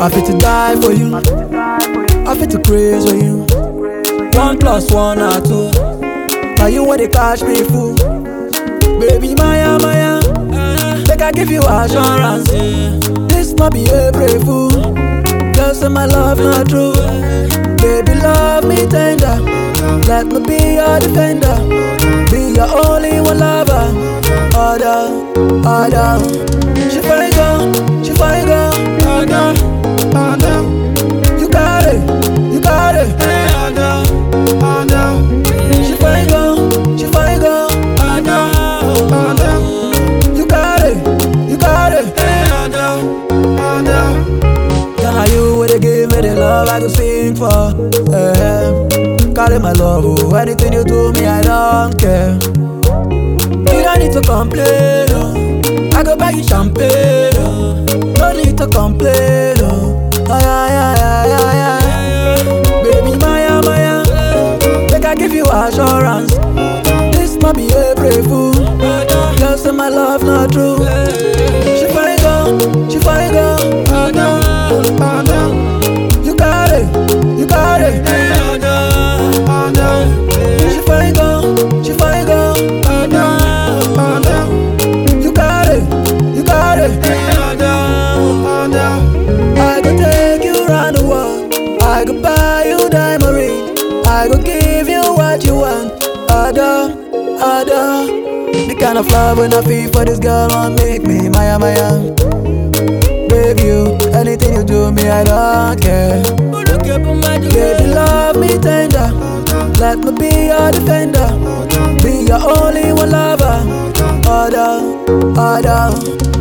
I fit to die for you. I fit to craze for you. 1 + 1 are 2. Now you want to catch me fool. Baby Maya Maya, make I give you assurance. This not be April fool. Just say my love not true. Baby love me tender. Let me be your defender. Be your only one lover. Other. She fine girl. You got it. She fine girl. You got it. Can you would give me the love I could sing for? Carry my love, oh. Anything you do me, I don't care. You don't need to complain, oh. I go buy you champagne, oh. No need to complain, oh. Yeah. Baby Maya, make I give you assurance. This might be April fool. Girl say my love not true. She fine girl. You got it. She fine girl. You got it. I go take you round the world. I go buy you diamond ring. I go give you what you want. Other. The kind of love when I feel for this girl won't make me Maya. Baby, you, anything you do me, I don't care. Baby, love me tender. Let me be your defender. Be your only one lover. Other.